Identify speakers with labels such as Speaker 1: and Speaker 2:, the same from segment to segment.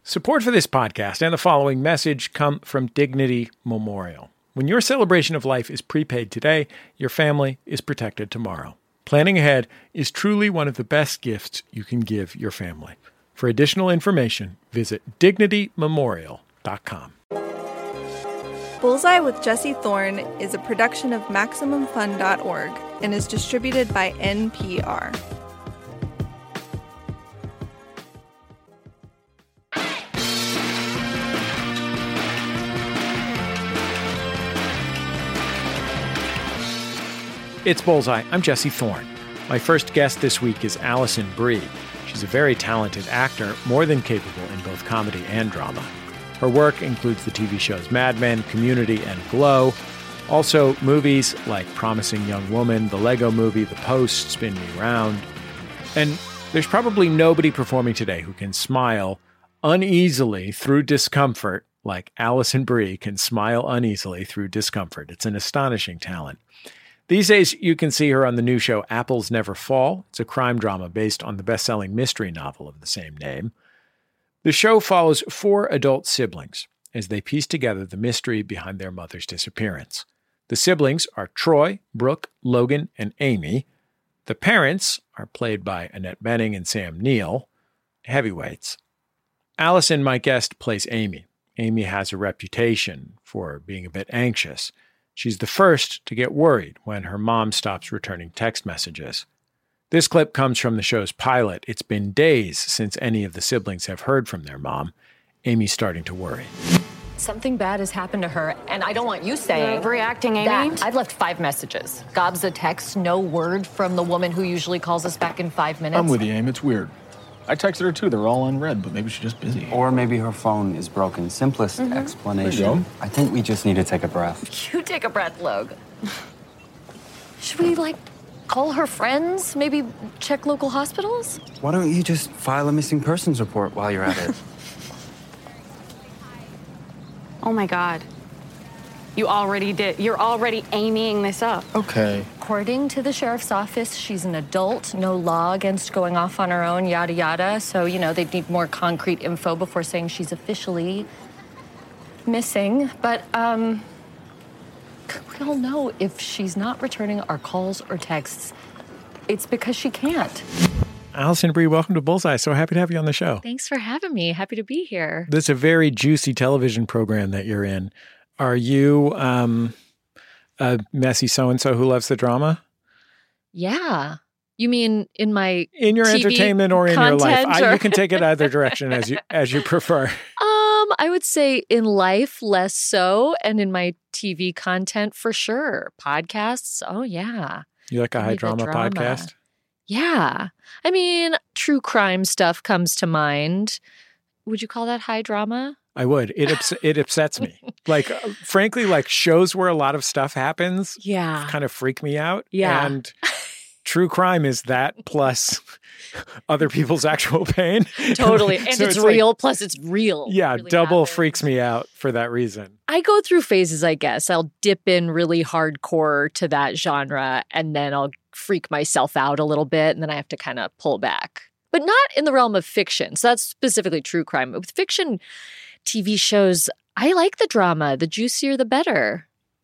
Speaker 1: Support for this podcast and the following message come from Dignity Memorial. When your celebration of life is prepaid today, your family is protected tomorrow. Planning ahead is truly one of the best gifts you can give your family. For additional information, visit DignityMemorial.com.
Speaker 2: Bullseye with Jesse Thorne is a production of MaximumFun.org and is distributed by NPR.
Speaker 1: It's Bullseye. I'm Jesse Thorne. My first guest this week is Alison Brie. She's a very talented actor, more than capable in both comedy and drama. Her work includes the TV shows Mad Men, Community, and Glow. Also, movies like Promising Young Woman, The Lego Movie, The Post, Spin Me Round. And there's probably nobody performing today who can smile uneasily through discomfort like Alison Brie can smile uneasily through discomfort. It's an astonishing talent. These days, you can see her on the new show Apples Never Fall. It's a crime drama based on the best-selling mystery novel of the same name. The show follows 4 adult siblings as they piece together the mystery behind their mother's disappearance. The siblings are Troy, Brooke, Logan, and Amy. The parents are played by Annette Bening and Sam Neill, heavyweights. Alison, my guest, plays Amy. Amy has a reputation for being a bit anxious. She's the first to get worried when her mom stops returning text messages. This clip comes from the show's pilot. It's been days since any of the siblings have heard from their mom. Amy's starting to worry.
Speaker 3: Something bad has happened to her, and I don't want you saying...
Speaker 4: You're overreacting, Amy.
Speaker 3: I've left 5 messages. Gobs of text, no word from the woman who usually calls us back in 5 minutes.
Speaker 5: I'm with you, Amy. It's weird. I texted her too. They're all unread, but maybe she's just busy.
Speaker 6: Or maybe her phone is broken. Simplest explanation.
Speaker 5: There you go.
Speaker 6: I think we just need to take a breath.
Speaker 3: You take a breath, Log. Should we, call her friends? Maybe check local hospitals?
Speaker 6: Why don't you just file a missing persons report while you're at it?
Speaker 4: Oh my God. You already did. You're already aiming this up.
Speaker 5: Okay.
Speaker 3: According to the sheriff's office, she's an adult, no law against going off on her own, yada, yada. So, they'd need more concrete info before saying she's officially missing. But, we all know if she's not returning our calls or texts, it's because she can't.
Speaker 1: Alison Brie, welcome to Bullseye. So happy to have you on the show.
Speaker 7: Thanks for having me. Happy to be here.
Speaker 1: This is a very juicy television program that you're in. Are you a messy so-and-so who loves the drama?
Speaker 7: Yeah. You mean in your
Speaker 1: TV entertainment or in your life? You can take it either direction as you prefer.
Speaker 7: I would say in life less so, and in my TV content for sure. Podcasts, oh yeah.
Speaker 1: You like a high drama podcast?
Speaker 7: Yeah. I mean, true crime stuff comes to mind. Would you call that high drama?
Speaker 1: I would. It upsets me. Frankly, shows where a lot of stuff happens kind of freak me out.
Speaker 7: Yeah.
Speaker 1: And true crime is that plus other people's actual pain.
Speaker 7: Totally. And so it's real, plus it's real.
Speaker 1: Yeah,
Speaker 7: really
Speaker 1: double
Speaker 7: happens.
Speaker 1: Freaks me out for that reason.
Speaker 7: I go through phases, I guess. I'll dip in really hardcore to that genre, and then I'll freak myself out a little bit, and then I have to kind of pull back. But not in the realm of fiction. So that's specifically true crime. With fiction TV shows, I like the drama. The juicier, the better.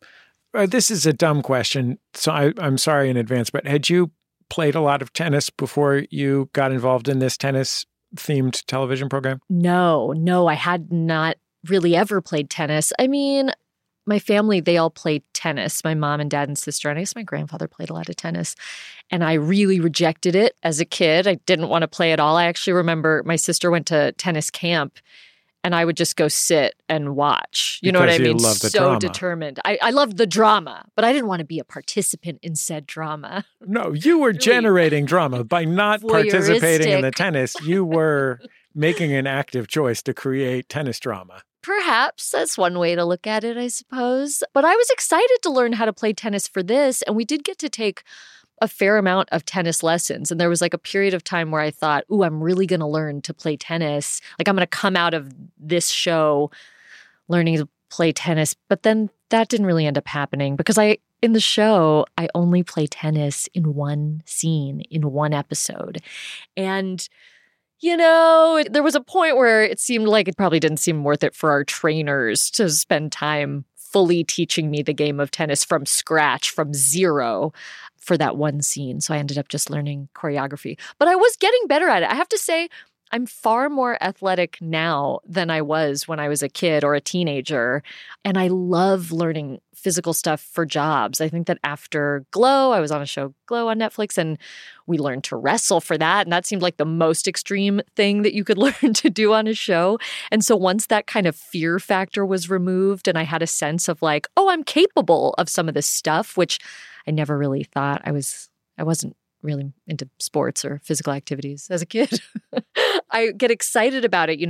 Speaker 1: This is a dumb question, so I'm sorry in advance, but had you played a lot of tennis before you got involved in this tennis-themed television program?
Speaker 7: No, I had not really ever played tennis. I mean, my family, they all played tennis. My mom and dad and sister, and I guess my grandfather played a lot of tennis. And I really rejected it as a kid. I didn't want to play at all. I actually remember my sister went to tennis camp, and I would just go sit and watch. You know what I mean?
Speaker 1: Love the
Speaker 7: so
Speaker 1: drama.
Speaker 7: Determined. I loved the drama, but I didn't want to be a participant in said drama.
Speaker 1: No, you were generating drama. By not participating in the tennis, you were making an active choice to create tennis drama.
Speaker 7: Perhaps that's one way to look at it, I suppose. But I was excited to learn how to play tennis for this, and we did get to take a fair amount of tennis lessons. And there was a period of time where I thought, ooh, I'm really going to learn to play tennis. I'm going to come out of this show learning to play tennis. But then that didn't really end up happening because in the show, I only play tennis in one scene, in one episode. And there was a point where it seemed like it probably didn't seem worth it for our trainers to spend time fully teaching me the game of tennis from scratch, from zero, for that one scene. So I ended up just learning choreography. But I was getting better at it. I have to say, I'm far more athletic now than I was when I was a kid or a teenager. And I love learning physical stuff for jobs. I think that after Glow, I was on a show, Glow, on Netflix, and we learned to wrestle for that. And that seemed like the most extreme thing that you could learn to do on a show. And so once that kind of fear factor was removed and I had a sense of like, oh, I'm capable of some of this stuff, which I never really thought I wasn't really into sports or physical activities as a kid. I get excited about it.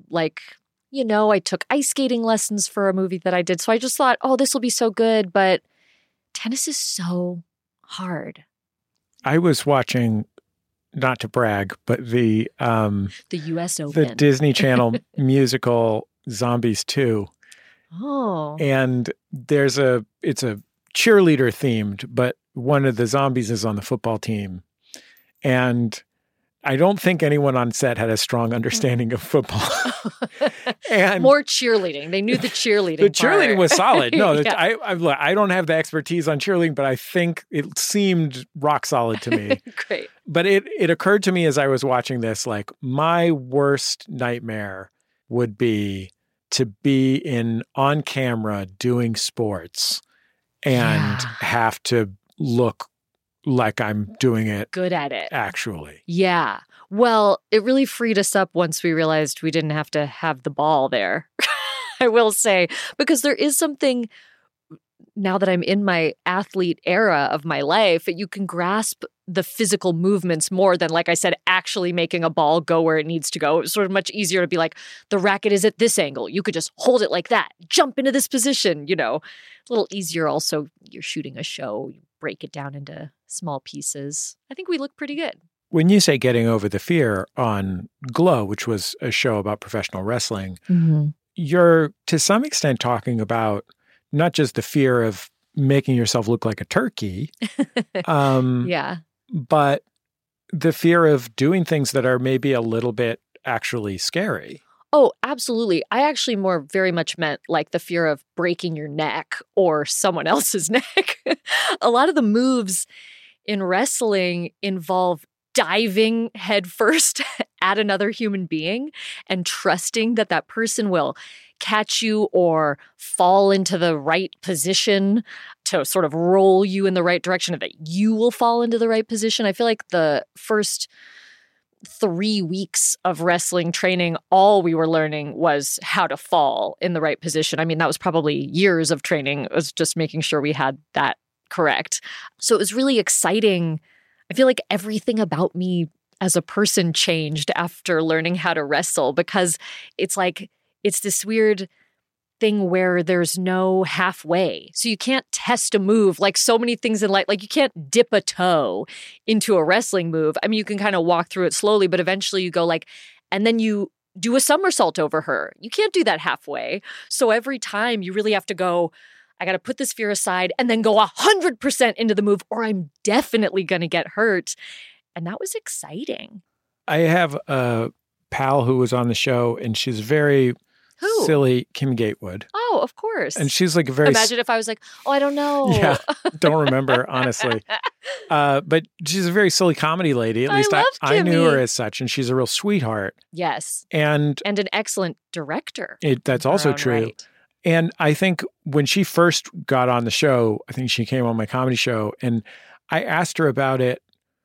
Speaker 7: I took ice skating lessons for a movie that I did. So I just thought, oh, this will be so good. But tennis is so hard.
Speaker 1: I was watching, not to brag, but the
Speaker 7: U.S. Open.
Speaker 1: The Disney Channel musical Zombies 2.
Speaker 7: Oh.
Speaker 1: And it's a cheerleader themed, but one of the zombies is on the football team. And I don't think anyone on set had a strong understanding of football. And
Speaker 7: more cheerleading. They knew the cheerleading.
Speaker 1: The cheerleading was solid. No,
Speaker 7: Yeah.
Speaker 1: I don't have the expertise on cheerleading, but I think it seemed rock solid to me.
Speaker 7: Great.
Speaker 1: But it occurred to me as I was watching this, like my worst nightmare would be to be on camera doing sports and have to look like I'm doing it.
Speaker 7: Good at it.
Speaker 1: Actually.
Speaker 7: Yeah. Well, it really freed us up once we realized we didn't have to have the ball there. I will say, because there is something, now that I'm in my athlete era of my life, you can grasp the physical movements more than, like I said, actually making a ball go where it needs to go. It's sort of much easier to be like, the racket is at this angle. You could just hold it like that, jump into this position, It's a little easier also. You're shooting a show, you break it down into small pieces. I think we look pretty good.
Speaker 1: When you say getting over the fear on Glow, which was a show about professional wrestling, you're to some extent talking about not just the fear of making yourself look like a turkey, but the fear of doing things that are maybe a little bit actually scary.
Speaker 7: Oh, absolutely. I actually very much meant like the fear of breaking your neck or someone else's neck. A lot of the moves in wrestling involve diving headfirst at another human being and trusting that that person will catch you or fall into the right position to sort of roll you in the right direction, or that you will fall into the right position. I feel like the first 3 weeks of wrestling training, all we were learning was how to fall in the right position. I mean, that was probably years of training. It was just making sure we had that correct. So it was really exciting. I feel like everything about me as a person changed after learning how to wrestle, because it's like, it's this weird thing where there's no halfway. So you can't test a move like so many things in life. Like you can't dip a toe into a wrestling move. I mean, you can kind of walk through it slowly, but eventually you go like, and then you do a somersault over her. You can't do that halfway. So every time you really have to go, I got to put this fear aside and then go 100% into the move, or I'm definitely going to get hurt. And that was exciting.
Speaker 1: I have a pal who was on the show, and she's very silly, Kim Gatewood.
Speaker 7: Oh, of course.
Speaker 1: And she's like a very...
Speaker 7: Imagine if I was like, oh, I don't know.
Speaker 1: Yeah, don't remember, honestly. But she's a very silly comedy lady. At least I knew her as such, and she's a real sweetheart.
Speaker 7: Yes.
Speaker 1: And
Speaker 7: an excellent director.
Speaker 1: That's also true. Right. And I think when she first got on the show, I think she came on my comedy show, and I asked her about it,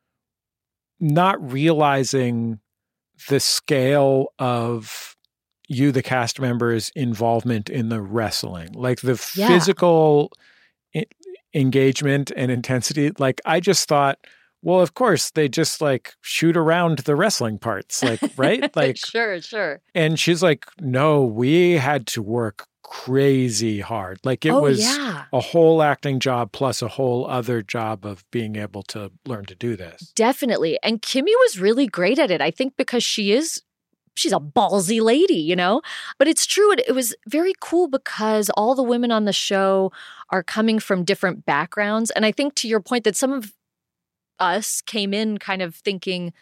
Speaker 1: not realizing the scale of you, the cast members' involvement in the wrestling, like the physical engagement and intensity. Like, I just thought, well, of course, they just like shoot around the wrestling parts, like, right? Like,
Speaker 7: sure. And
Speaker 1: she's like, no, we had to work crazy hard. Like it was a whole acting job plus a whole other job of being able to learn to do this.
Speaker 7: Definitely. And Kimmy was really great at it. I think because she's a ballsy lady, But it's true. It was very cool because all the women on the show are coming from different backgrounds. And I think to your point that some of us came in kind of thinking,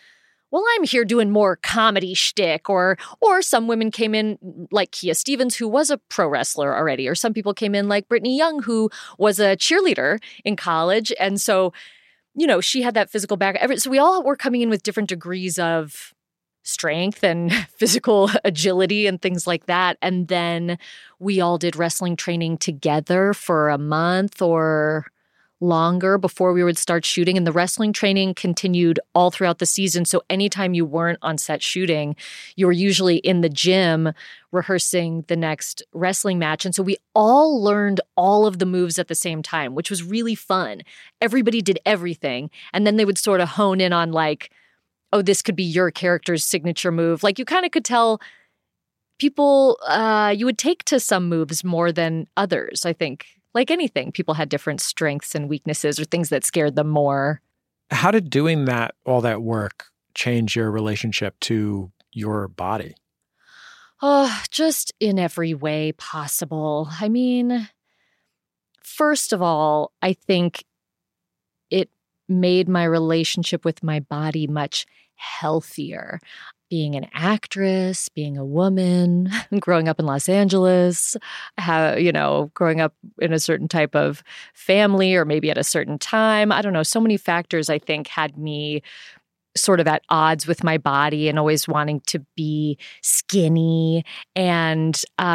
Speaker 7: well, I'm here doing more comedy shtick, or some women came in like Kia Stevens, who was a pro wrestler already, or some people came in like Brittany Young, who was a cheerleader in college. And so, she had that physical background. So we all were coming in with different degrees of strength and physical agility and things like that. And then we all did wrestling training together for a month or longer before we would start shooting. And the wrestling training continued all throughout the season. So anytime you weren't on set shooting, you were usually in the gym rehearsing the next wrestling match. And so we all learned all of the moves at the same time, which was really fun. Everybody did everything. And then they would sort of hone in on like, oh, this could be your character's signature move. Like you kind of could tell people, you would take to some moves more than others, I think. Like anything, people had different strengths and weaknesses or things that scared them more.
Speaker 1: How did doing all that work change your relationship to your body?
Speaker 7: Oh, just in every way possible. I mean, first of all, I think it made my relationship with my body much healthier. Being an actress, being a woman, growing up in Los Angeles, growing up in a certain type of family or maybe at a certain time. I don't know. So many factors, I think, had me sort of at odds with my body and always wanting to be skinny. And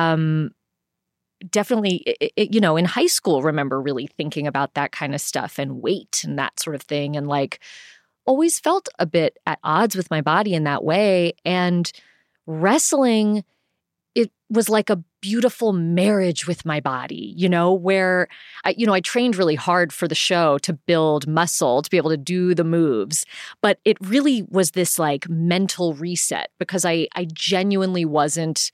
Speaker 7: definitely, in high school, remember really thinking about that kind of stuff and weight and that sort of thing. And like, always felt a bit at odds with my body in that way. And wrestling, it was like a beautiful marriage with my body, where I trained really hard for the show to build muscle, to be able to do the moves. But it really was this like mental reset because I genuinely wasn't,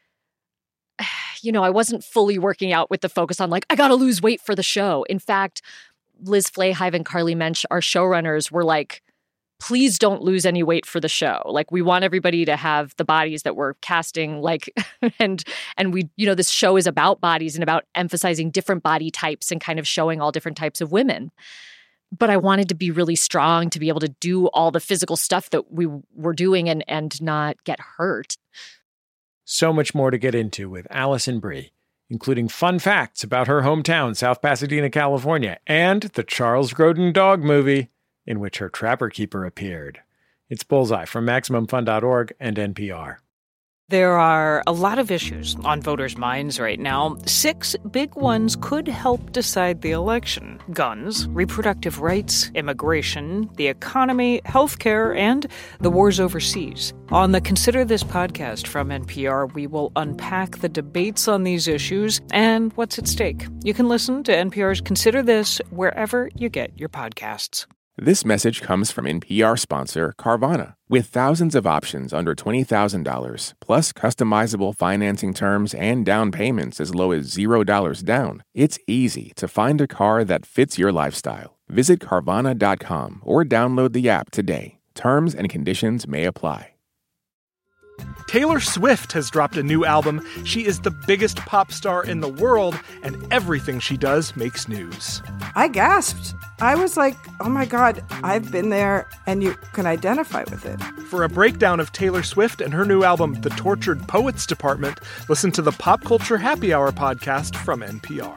Speaker 7: I wasn't fully working out with the focus on like, I got to lose weight for the show. In fact, Liz Flahive and Carly Mensch, our showrunners, were like, please don't lose any weight for the show. Like, we want everybody to have the bodies that we're casting, like, and we, this show is about bodies and about emphasizing different body types and kind of showing all different types of women. But I wanted to be really strong to be able to do all the physical stuff that we were doing and not get hurt.
Speaker 1: So much more to get into with Alison Brie, including fun facts about her hometown, South Pasadena, California, and the Charles Grodin dog movie in which her trapper keeper appeared. It's Bullseye from MaximumFun.org and NPR.
Speaker 8: There are a lot of issues on voters' minds right now. 6 big ones could help decide the election: guns, reproductive rights, immigration, the economy, healthcare, and the wars overseas. On the Consider This podcast from NPR, we will unpack the debates on these issues and what's at stake. You can listen to NPR's Consider This wherever you get your podcasts.
Speaker 9: This message comes from NPR sponsor Carvana. With thousands of options under $20,000, plus customizable financing terms and down payments as low as $0 down, it's easy to find a car that fits your lifestyle. Visit Carvana.com or download the app today. Terms and conditions may apply.
Speaker 10: Taylor Swift has dropped a new album. She is the biggest pop star in the world, and everything she does makes news.
Speaker 11: I gasped. I was like, oh my God, I've been there, and you can identify with it.
Speaker 10: For a breakdown of Taylor Swift and her new album, The Tortured Poets Department, listen to the Pop Culture Happy Hour podcast from NPR.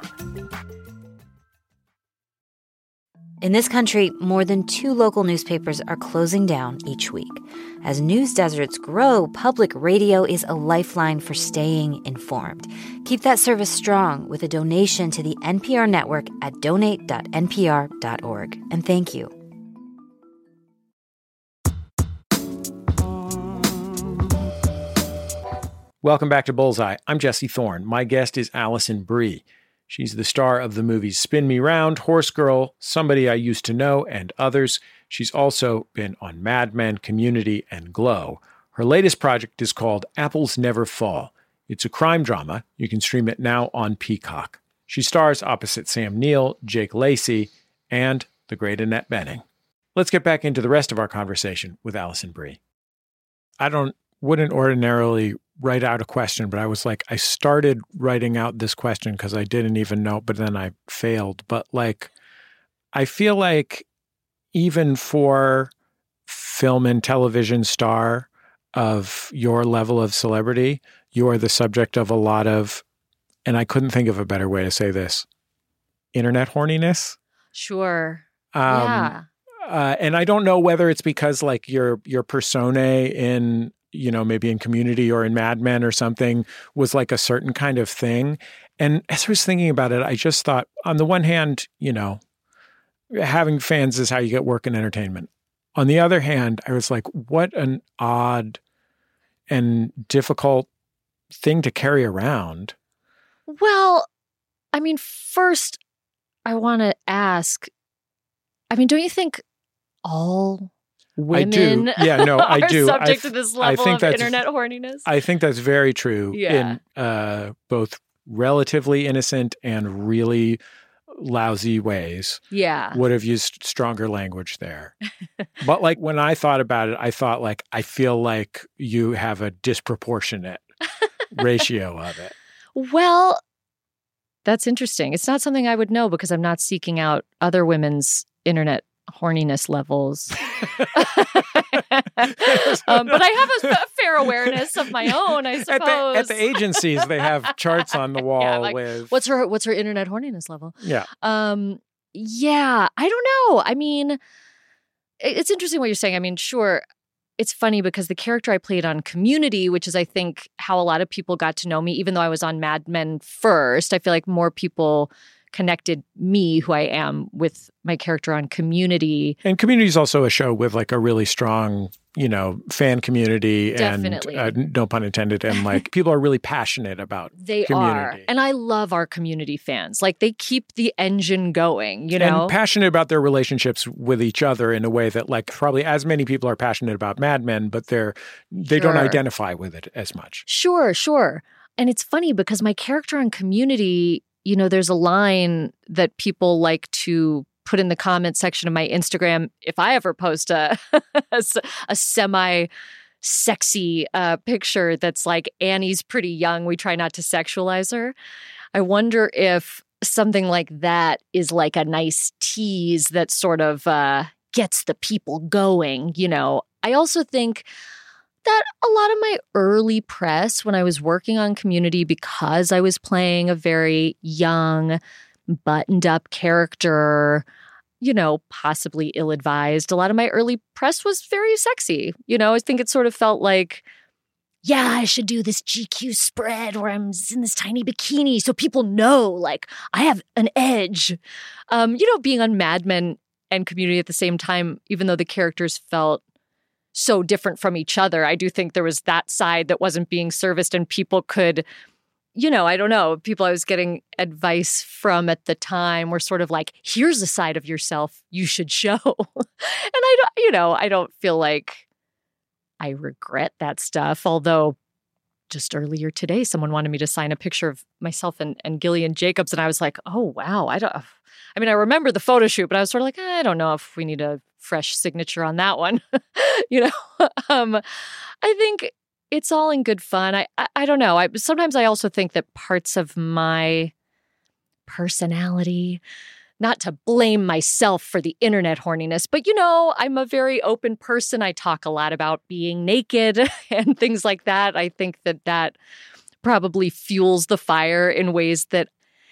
Speaker 12: In this country, more than 2 local newspapers are closing down each week. As news deserts grow, public radio is a lifeline for staying informed. Keep that service strong with a donation to the NPR network at donate.npr.org. And thank you.
Speaker 1: Welcome back to Bullseye. I'm Jesse Thorne. My guest is Alison Brie. She's the star of the movies Spin Me Round, Horse Girl, Somebody I Used to Know, and others. She's also been on Mad Men, Community, and Glow. Her latest project is called Apples Never Fall. It's a crime drama. You can stream it now on Peacock. She stars opposite Sam Neill, Jake Lacy, and the great Annette Bening. Let's get back into the rest of our conversation with Alison Brie. Wouldn't ordinarily write out a question, but I was like, I started writing out this question because I didn't even know, but then I failed. But like, I feel like even for film and television star of your level of celebrity, you are the subject of a lot of, and I couldn't think of a better way to say this, internet horniness.
Speaker 7: Sure. Yeah.
Speaker 1: And I don't know whether it's because like your personae in, you know, maybe in Community or in Mad Men or something was like a certain kind of thing. And as I was thinking about it, I just thought, on the one hand, you know, having fans is how you get work in entertainment. On the other hand, I was like, what an odd and difficult thing to carry around.
Speaker 7: Well, I mean, first, I want to ask, I mean, don't you think all women
Speaker 1: I do.
Speaker 7: are subject to this level of internet horniness?
Speaker 1: I think that's very true
Speaker 7: Yeah.
Speaker 1: in both relatively innocent and really lousy ways.
Speaker 7: Yeah.
Speaker 1: Would have used stronger language there. But like when I thought about it, I thought like, I feel like you have a disproportionate ratio of it.
Speaker 7: Well, that's interesting. It's not something I would know because I'm not seeking out other women's internet horniness levels. But I have a fair awareness of my own, I suppose.
Speaker 1: At the agencies, they have charts on the wall
Speaker 7: like,
Speaker 1: with
Speaker 7: what's her internet horniness level?
Speaker 1: Yeah.
Speaker 7: Yeah, I don't know. I mean, it's interesting what you're saying. I mean, sure, it's funny because the character I played on Community, which is, I think, how a lot of people got to know me, even though I was on Mad Men first, I feel like more people connected me, who I am, with my character on Community.
Speaker 1: And Community is also a show with like a really strong, you know, fan community.
Speaker 7: Definitely.
Speaker 1: And no pun intended. And like people are really passionate about
Speaker 7: They
Speaker 1: Community.
Speaker 7: are. And I love our Community fans. Like they keep the engine going, you know?
Speaker 1: And passionate about their relationships with each other in a way that like probably as many people are passionate about Mad Men, but they don't identify with it as much.
Speaker 7: Sure. And it's funny because my character on Community, you know, there's a line that people like to put in the comment section of my Instagram if I ever post a semi-sexy picture that's like, Annie's pretty young, we try not to sexualize her. I wonder if something like that is like a nice tease that sort of gets the people going, you know. I also think that a lot of my early press when I was working on Community, because I was playing a very young, buttoned-up character, you know, possibly ill-advised, a lot of my early press was very sexy. You know, I think it sort of felt like, yeah, I should do this GQ spread where I'm in this tiny bikini so people know, like, I have an edge. You know, being on Mad Men and Community at the same time, even though the characters felt so different from each other, I do think there was that side that wasn't being serviced and people could, you know, I don't know, people I was getting advice from at the time were sort of like, here's a side of yourself you should show. And I don't feel like I regret that stuff. Although just earlier today, someone wanted me to sign a picture of myself and Gillian Jacobs. And I was like, oh, wow. I remember the photo shoot, but I was sort of like, I don't know if we need a fresh signature on that one. You know, I think it's all in good fun. I don't know. Sometimes I also think that parts of my personality, not to blame myself for the internet horniness, but, you know, I'm a very open person. I talk a lot about being naked and things like that. I think that probably fuels the fire in ways that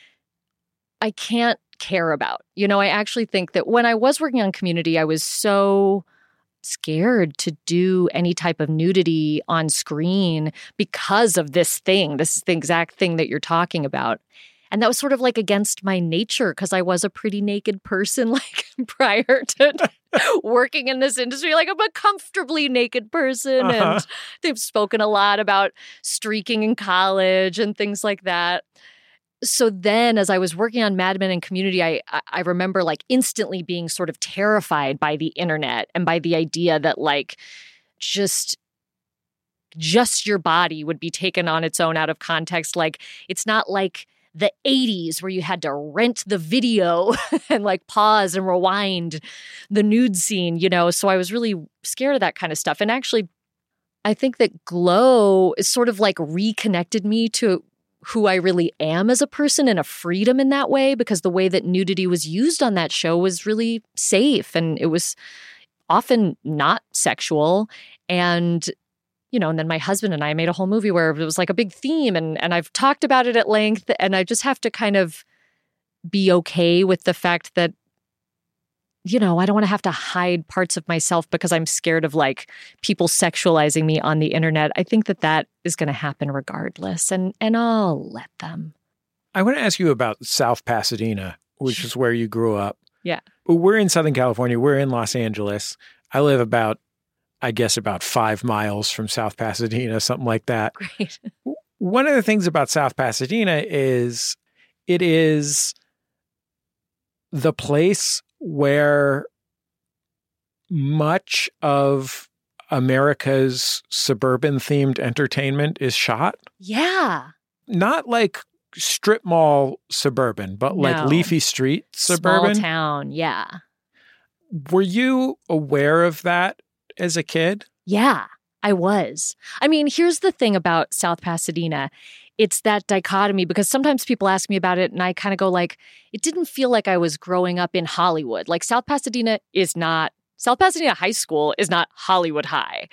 Speaker 7: I can't care about. You know, I actually think that when I was working on Community, I was so scared to do any type of nudity on screen because of this thing. This is the exact thing that you're talking about. And that was sort of like against my nature because I was a pretty naked person like prior to working in this industry. Like I'm a comfortably naked person. And they've spoken a lot about streaking in college and things like that. So then as I was working on Mad Men and Community, I remember like instantly being sort of terrified by the internet and by the idea that like just your body would be taken on its own out of context. Like it's not like the 80s where you had to rent the video and like pause and rewind the nude scene, you know? So I was really scared of that kind of stuff. And actually, I think that Glow is sort of like reconnected me to who I really am as a person and a freedom in that way, because the way that nudity was used on that show was really safe and it was often not sexual. And, and then my husband and I made a whole movie where it was like a big theme, and I've talked about it at length, and I just have to kind of be okay with the fact that, I don't want to have to hide parts of myself because I'm scared of like people sexualizing me on the internet. I think that is going to happen regardless, and I'll let them.
Speaker 1: I want to ask you about South Pasadena, which is where you grew up.
Speaker 7: Yeah.
Speaker 1: We're in Southern California. We're in Los Angeles. I live about 5 miles from South Pasadena, something like that.
Speaker 7: Great.
Speaker 1: One of the things about South Pasadena is it is the place where much of America's suburban-themed entertainment is shot.
Speaker 7: Yeah.
Speaker 1: Not like strip mall suburban, but like leafy street suburban.
Speaker 7: Small town, yeah.
Speaker 1: Were you aware of that as a kid?
Speaker 7: Yeah, I was. I mean, here's the thing about South Pasadena. It's that dichotomy, because sometimes people ask me about it and I kind of go like, it didn't feel like I was growing up in Hollywood. Like South Pasadena High School is not Hollywood High,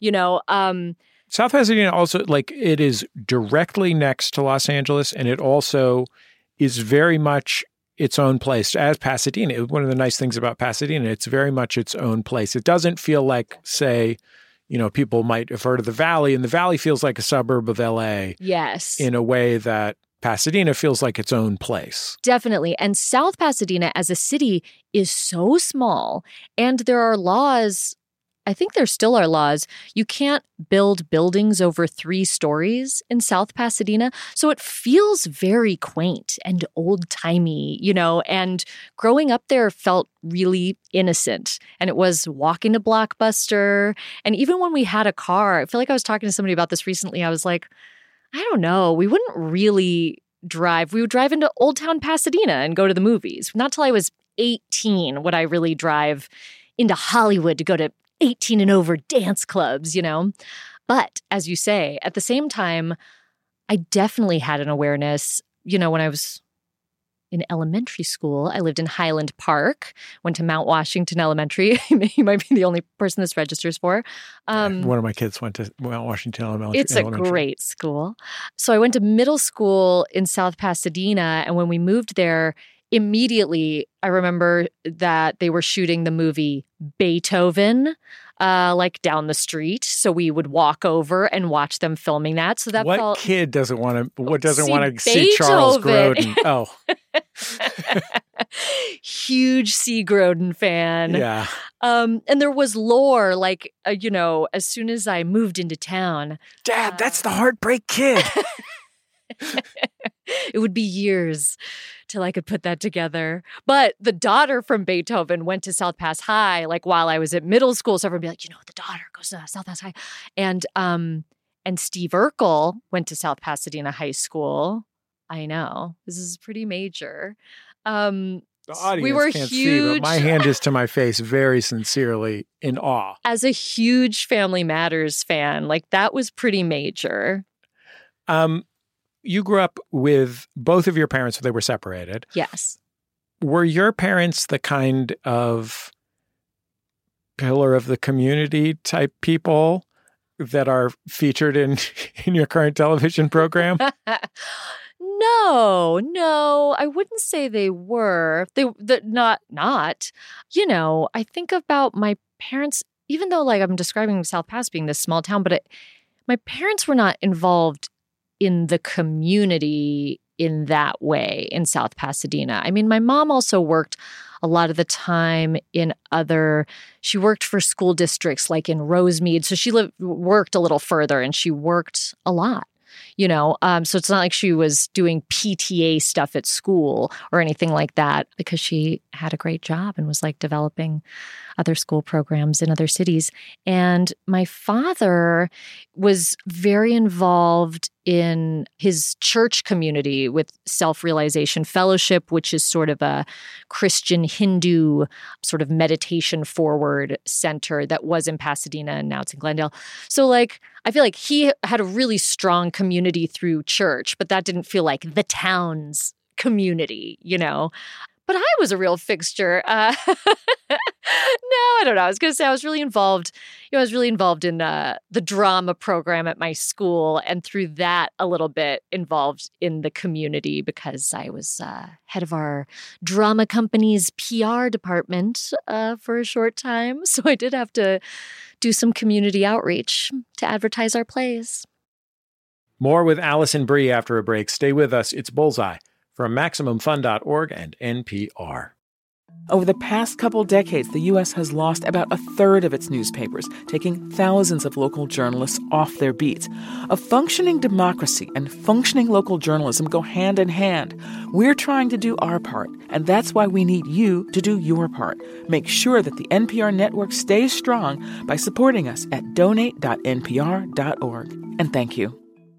Speaker 1: South Pasadena also, like, it is directly next to Los Angeles, and it also is very much its own place. As Pasadena, one of the nice things about Pasadena, it's very much its own place. It doesn't feel like, say, people might have heard of the Valley, and the Valley feels like a suburb of LA.
Speaker 7: Yes.
Speaker 1: In a way that Pasadena feels like its own place.
Speaker 7: Definitely. And South Pasadena as a city is so small, and there are laws. I think there still are laws. You can't build buildings over 3 stories in South Pasadena. So it feels very quaint and old-timey, and growing up there felt really innocent. And it was walking to Blockbuster. And even when we had a car, I feel like I was talking to somebody about this recently. I was like, I don't know. We wouldn't really drive. We would drive into Old Town Pasadena and go to the movies. Not till I was 18 would I really drive into Hollywood to go to 18 and over dance clubs, But as you say, at the same time, I definitely had an awareness, when I was in elementary school, I lived in Highland Park, went to Mount Washington Elementary. You might be the only person this registers for.
Speaker 1: One of my kids went to Mount Washington Elementary.
Speaker 7: It's a great school. So I went to middle school in South Pasadena, and when we moved there, immediately, I remember that they were shooting the movie Beethoven, like down the street. So we would walk over and watch them filming that. So that
Speaker 1: what kid doesn't want to see Charles Grodin? Oh,
Speaker 7: huge C. Grodin fan.
Speaker 1: Yeah.
Speaker 7: And there was lore, like as soon as I moved into town,
Speaker 1: Dad, that's the Heartbreak Kid.
Speaker 7: It would be years till I could put that together. But the daughter from Beethoven went to South Pass High, like while I was at middle school. So everyone would be like, the daughter goes to South Pass High. And Steve Urkel went to South Pasadena High School. I know. This is pretty major.
Speaker 1: The audience
Speaker 7: we were
Speaker 1: can't
Speaker 7: huge.
Speaker 1: see, but my hand is to my face very sincerely in awe.
Speaker 7: As a huge Family Matters fan, like that was pretty major.
Speaker 1: You grew up with both of your parents, they were separated.
Speaker 7: Yes.
Speaker 1: Were your parents the kind of pillar of the community type people that are featured in your current television program?
Speaker 7: No, I wouldn't say they were. Not. I think about my parents, even though like I'm describing South Pass being this small town, but my parents were not involved in the community in that way in South Pasadena. I mean, my mom also worked a lot of the time she worked for school districts like in Rosemead. So she worked a little further and she worked a lot. So it's not like she was doing PTA stuff at school or anything like that, because she had a great job and was like developing other school programs in other cities. And my father was very involved in his church community with Self-Realization Fellowship, which is sort of a Christian Hindu sort of meditation forward center that was in Pasadena and now it's in Glendale. So like, I feel like he had a really strong community through church, but that didn't feel like the town's community, But I was a real fixture. I don't know. I was going to say I was really involved. I was really involved in the drama program at my school, and through that, a little bit involved in the community because I was head of our drama company's PR department for a short time. So I did have to do some community outreach to advertise our plays.
Speaker 1: More with Alison Brie after a break. Stay with us. It's Bullseye from MaximumFun.org and NPR.
Speaker 13: Over the past couple decades, the U.S. has lost about a third of its newspapers, taking thousands of local journalists off their beats. A functioning democracy and functioning local journalism go hand in hand. We're trying to do our part, and that's why we need you to do your part. Make sure that the NPR network stays strong by supporting us at donate.npr.org. And thank you.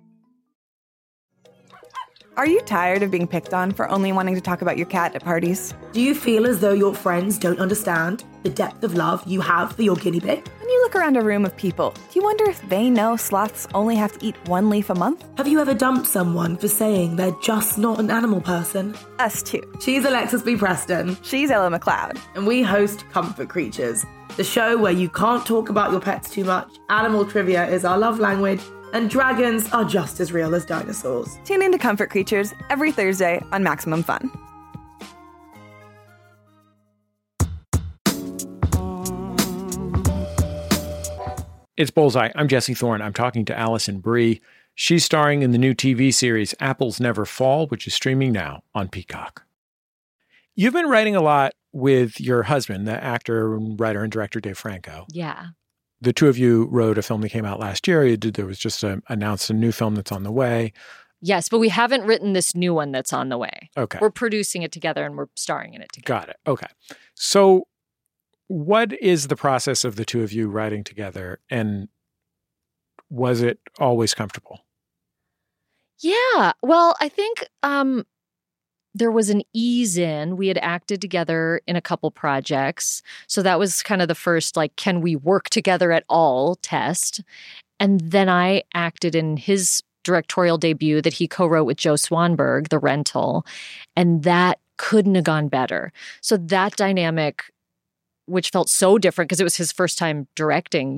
Speaker 14: Are you tired of being picked on for only wanting to talk about your cat at parties?
Speaker 15: Do you feel as though your friends don't understand the depth of love you have for your guinea pig?
Speaker 14: When you look around a room of people, do you wonder if they know sloths only have to eat one leaf a month?
Speaker 15: Have you ever dumped someone for saying they're just not an animal person?
Speaker 14: Us too.
Speaker 15: She's Alexis B. Preston.
Speaker 14: She's Ella McLeod.
Speaker 15: And we host Comfort Creatures, the show where you can't talk about your pets too much, animal trivia is our love language, and dragons are just as real as dinosaurs.
Speaker 14: Tune in to Comfort Creatures every Thursday on Maximum Fun.
Speaker 1: It's Bullseye. I'm Jesse Thorne. I'm talking to Alison Brie. She's starring in the new TV series Apples Never Fall, which is streaming now on Peacock. You've been writing a lot with your husband, the actor, writer, and director Dave Franco.
Speaker 7: Yeah.
Speaker 1: The two of you wrote a film that came out last year. There was just announced a new film that's on the way.
Speaker 7: Yes, but we haven't written this new one that's on the way.
Speaker 1: Okay.
Speaker 7: We're producing it together and we're starring in it together.
Speaker 1: Got it. Okay. So what is the process of the two of you writing together, and was it always comfortable?
Speaker 7: Yeah. Well, I think there was an ease in. We had acted together in a couple projects. So that was kind of the first, like, can we work together at all test. And then I acted in his directorial debut that he co-wrote with Joe Swanberg, The Rental. And that couldn't have gone better. So that dynamic, which felt so different because it was his first time directing,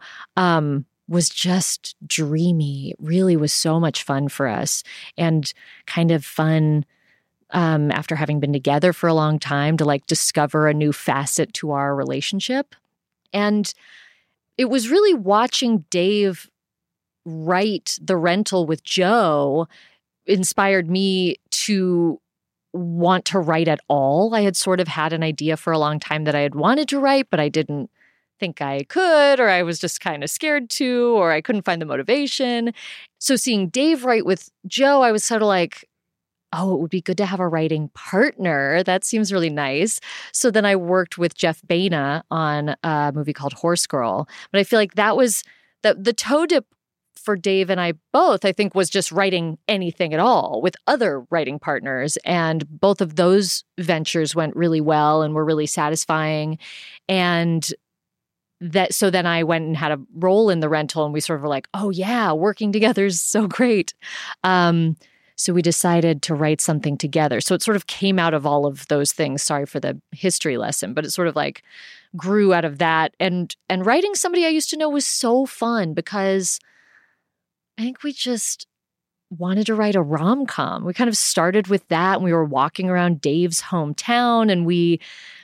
Speaker 7: was just dreamy. It really was so much fun for us, and kind of fun after having been together for a long time to like discover a new facet to our relationship. And it was really watching Dave write The Rental with Joe inspired me to want to write at all. I had sort of had an idea for a long time that I had wanted to write, but I didn't think I could, or I was just kind of scared to, or I couldn't find the motivation. So seeing Dave write with Joe, I was sort of like, oh, it would be good to have a writing partner. That seems really nice. So then I worked with Jeff Baena on a movie called Horse Girl. But I feel like that was the toe dip for Dave and I both, I think, was just writing anything at all with other writing partners. And both of those ventures went really well and were really satisfying. And so then I went and had a role in The Rental, and we sort of were like, oh yeah, working together is so great. So we decided to write something together. So it sort of came out of all of those things. Sorry for the history lesson, but it sort of like grew out of that. And writing somebody I used to know was so fun because I think we just wanted to write a rom-com. We kind of started with that, and we were walking around Dave's hometown, and we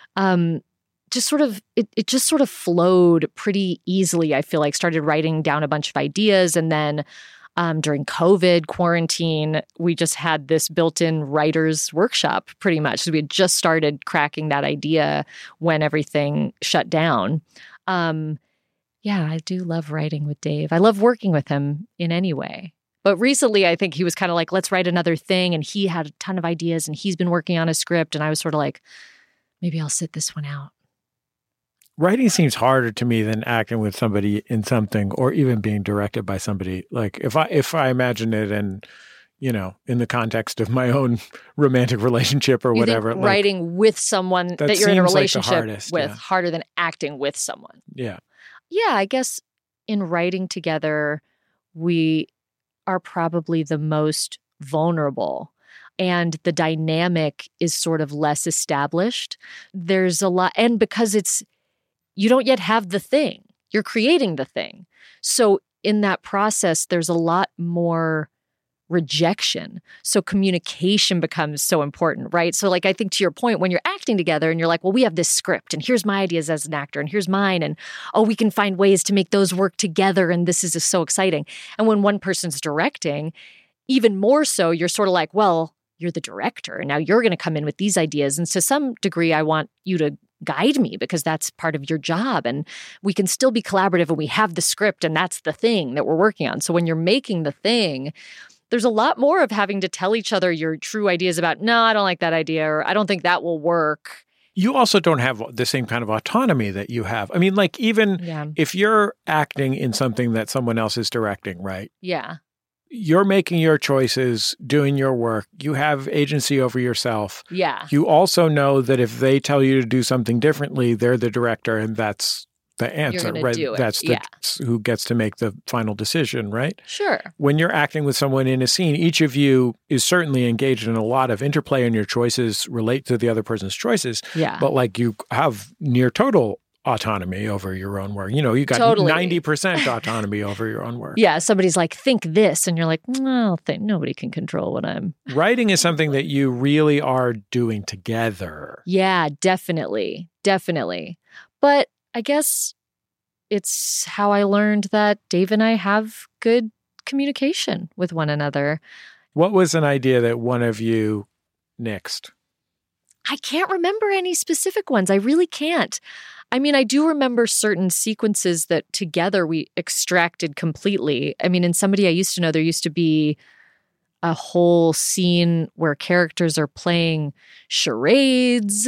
Speaker 7: just sort of, it just sort of flowed pretty easily. I feel like started writing down a bunch of ideas, and then during COVID quarantine, we just had this built-in writer's workshop pretty much. So we had just started cracking that idea when everything shut down. Yeah, I do love writing with Dave. I love working with him in any way. But recently, I think he was kind of like, let's write another thing. And he had a ton of ideas, and he's been working on a script. And I was sort of like, maybe I'll sit this one out.
Speaker 1: Writing seems harder to me than acting with somebody in something, or even being directed by somebody. Like if I imagine it and, in the context of my own romantic relationship or whatever.
Speaker 7: Think writing with someone that you're in a relationship with harder than acting with someone.
Speaker 1: Yeah.
Speaker 7: Yeah, I guess in writing together, we are probably the most vulnerable. And the dynamic is sort of less established. There's a lot, and because it's you don't yet have the thing. You're creating the thing. So in that process, there's a lot more rejection. So communication becomes so important, right? So like, I think to your point, when you're acting together and you're like, well, we have this script and here's my ideas as an actor and here's mine. And oh, we can find ways to make those work together. And this is just so exciting. And when one person's directing, even more so, you're sort of like, well, you're the director and now you're going to come in with these ideas. And to some degree, I want you to guide me because that's part of your job. And we can still be collaborative and we have the script and that's the thing that we're working on. So when you're making the thing, there's a lot more of having to tell each other your true ideas about, no, I don't like that idea, or I don't think that will work.
Speaker 1: You also don't have the same kind of autonomy that you have. I mean, like even if you're acting in something that someone else is directing, right?
Speaker 7: Yeah.
Speaker 1: You're making your choices, doing your work. You have agency over yourself.
Speaker 7: Yeah.
Speaker 1: You also know that if they tell you to do something differently, they're the director and that's the answer, right?
Speaker 7: Do it.
Speaker 1: That's who gets to make the final decision, right?
Speaker 7: Sure.
Speaker 1: When you're acting with someone in a scene, each of you is certainly engaged in a lot of interplay, and your choices relate to the other person's choices.
Speaker 7: Yeah.
Speaker 1: But like you have near total autonomy over your own work. You know, you got 90% autonomy over your own work.
Speaker 7: Yeah. Somebody's like, think this. And you're like, no, nobody can control what I'm.
Speaker 1: Writing is something that you really are doing together.
Speaker 7: Yeah, definitely. Definitely. But I guess it's how I learned that Dave and I have good communication with one another.
Speaker 1: What was an idea that one of you nixed?
Speaker 7: I can't remember any specific ones. I really can't. I mean, I do remember certain sequences that together we extracted completely. I mean, in Somebody I Used to Know, there used to be a whole scene where characters are playing charades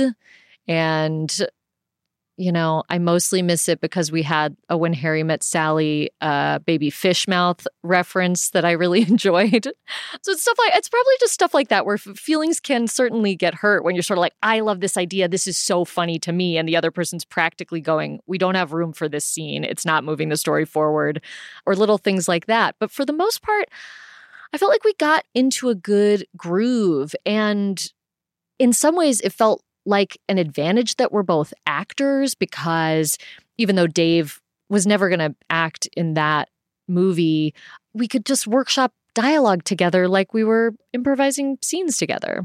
Speaker 7: and, you know, I mostly miss it because we had a When Harry Met Sally baby fish mouth reference that I really enjoyed. So it's probably just stuff like that where feelings can certainly get hurt when you're sort of like, I love this idea. This is so funny to me. And the other person's practically going, we don't have room for this scene. It's not moving the story forward, or little things like that. But for the most part, I felt like we got into a good groove. And in some ways, it felt like an advantage that we're both actors, because even though Dave was never going to act in that movie, we could just workshop dialogue together like we were improvising scenes together.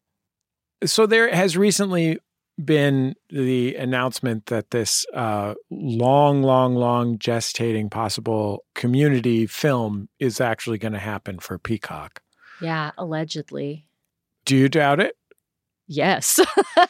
Speaker 1: So there has recently been the announcement that this long gestating possible Community film is actually going to happen for Peacock.
Speaker 7: Yeah, allegedly.
Speaker 1: Do you doubt it?
Speaker 7: Yes.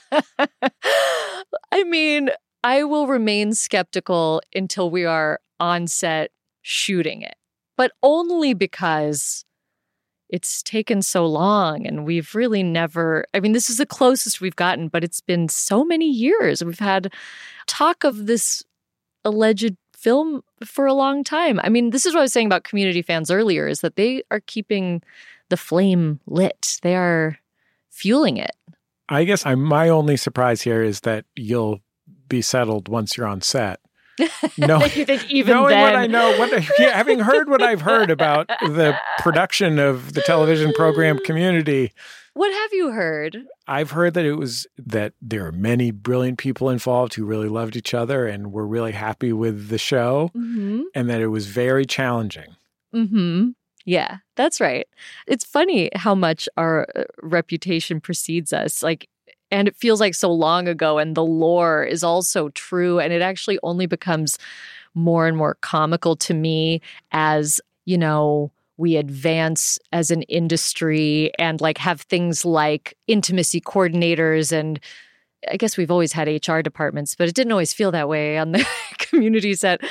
Speaker 7: I mean, I will remain skeptical until we are on set shooting it, but only because it's taken so long and we've really never, I mean, this is the closest we've gotten, but it's been so many years. We've had talk of this alleged film for a long time. I mean, this is what I was saying about Community fans earlier, is that they are keeping the flame lit. They are fueling it.
Speaker 1: I guess my only surprise here is that you'll be settled once you're on set.
Speaker 7: No, you think even
Speaker 1: knowing
Speaker 7: then.
Speaker 1: What I know, having heard what I've heard about the production of the television program Community.
Speaker 7: What have you heard?
Speaker 1: I've heard that there are many brilliant people involved who really loved each other and were really happy with the show, and that it was very challenging.
Speaker 7: Mm-hmm. Yeah, that's right. It's funny how much our reputation precedes us. And it feels like so long ago, and the lore is also true. And it actually only becomes more and more comical to me as, you know, we advance as an industry and have things like intimacy coordinators. And I guess we've always had HR departments, but it didn't always feel that way on the Community set.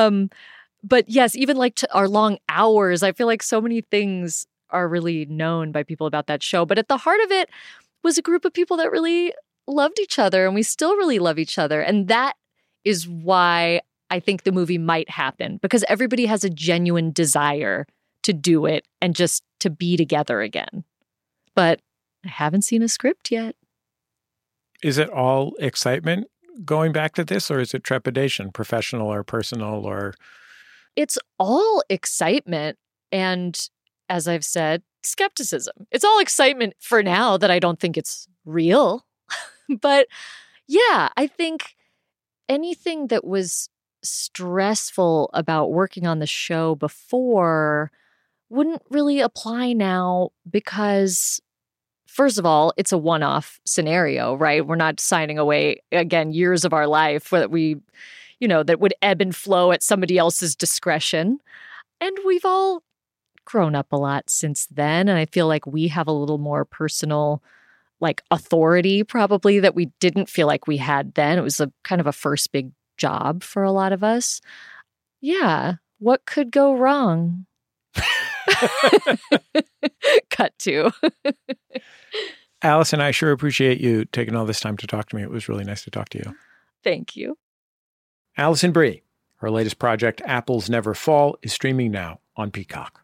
Speaker 7: But yes, even our long hours, I feel like so many things are really known by people about that show. But at the heart of it was a group of people that really loved each other, and we still really love each other. And that is why I think the movie might happen, because everybody has a genuine desire to do it and just to be together again. But I haven't seen a script yet.
Speaker 1: Is it all excitement going back to this, or is it trepidation, professional or personal, or...
Speaker 7: It's all excitement and, as I've said, skepticism. It's all excitement for now that I don't think it's real. But yeah, I think anything that was stressful about working on the show before wouldn't really apply now because, first of all, it's a one-off scenario, right? We're not signing away, again, years of our life that that would ebb and flow at somebody else's discretion. And we've all grown up a lot since then. And I feel like we have a little more personal authority probably that we didn't feel like we had then. It was a kind of a first big job for a lot of us. Yeah. What could go wrong? Cut to.
Speaker 1: Allison, I sure appreciate you taking all this time to talk to me. It was really nice to talk to you.
Speaker 7: Thank you.
Speaker 1: Allison Brie. Her latest project, Apples Never Fall, is streaming now on Peacock.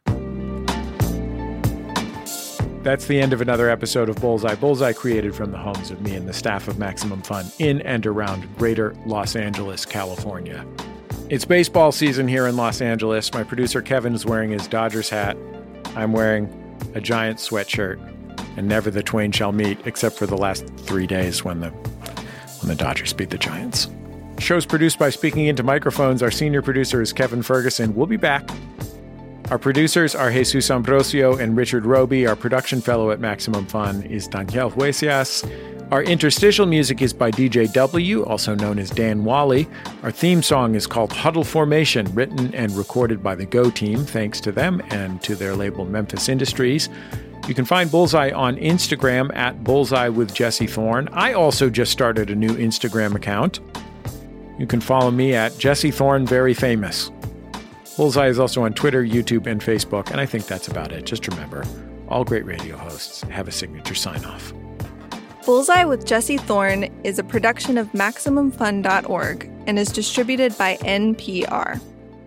Speaker 1: That's the end of another episode of Bullseye. Bullseye created from the homes of me and the staff of Maximum Fun in and around greater Los Angeles, California. It's baseball season here in Los Angeles. My producer Kevin is wearing his Dodgers hat. I'm wearing a Giants sweatshirt. And never the twain shall meet, except for the last 3 days when the Dodgers beat the Giants. Show's produced by Speaking Into Microphones. Our senior producer is Kevin Ferguson. We'll be back. Our producers are Jesus Ambrosio and Richard Roby. Our production fellow at Maximum Fun is Daniel Huesias. Our interstitial music is by DJ W, also known as Dan Wally. Our theme song is called Huddle Formation, written and recorded by the Go Team, thanks to them and to their label Memphis Industries. You can find Bullseye on Instagram at Bullseye with Jesse Thorne. I also just started a new Instagram account. You can follow me at Jesse Thorne Very Famous. Bullseye is also on Twitter, YouTube, and Facebook, and I think that's about it. Just remember, all great radio hosts have a signature sign-off.
Speaker 2: Bullseye with Jesse Thorne is a production of MaximumFun.org and is distributed by NPR.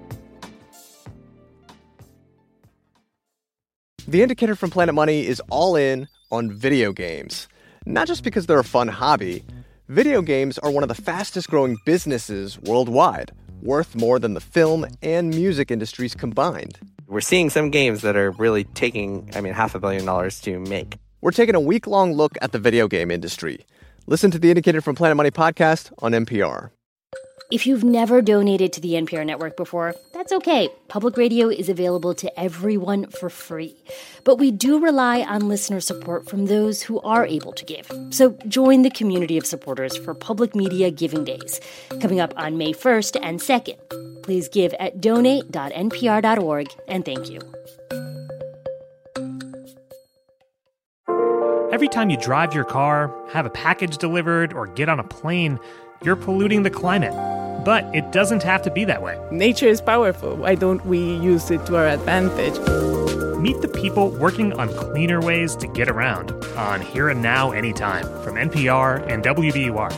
Speaker 16: The Indicator from Planet Money is all in on video games. Not just because they're a fun hobby. Video games are one of the fastest growing businesses worldwide, worth more than the film and music industries combined.
Speaker 17: We're seeing some games that are really taking, $500 million to make.
Speaker 16: We're taking a week-long look at the video game industry. Listen to the Indicator from Planet Money podcast on NPR.
Speaker 18: If you've never donated to the NPR network before, that's okay. Public radio is available to everyone for free. But we do rely on listener support from those who are able to give. So join the community of supporters for Public Media Giving Days, coming up on May 1st and 2nd. Please give at donate.npr.org, and thank you.
Speaker 19: Every time you drive your car, have a package delivered, or get on a plane, you're polluting the climate. But it doesn't have to be that way.
Speaker 20: Nature is powerful. Why don't we use it to our advantage?
Speaker 19: Meet the people working on cleaner ways to get around on Here and Now Anytime from NPR and WBUR.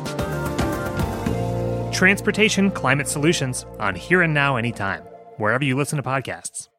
Speaker 19: Transportation Climate Solutions on Here and Now Anytime, wherever you listen to podcasts.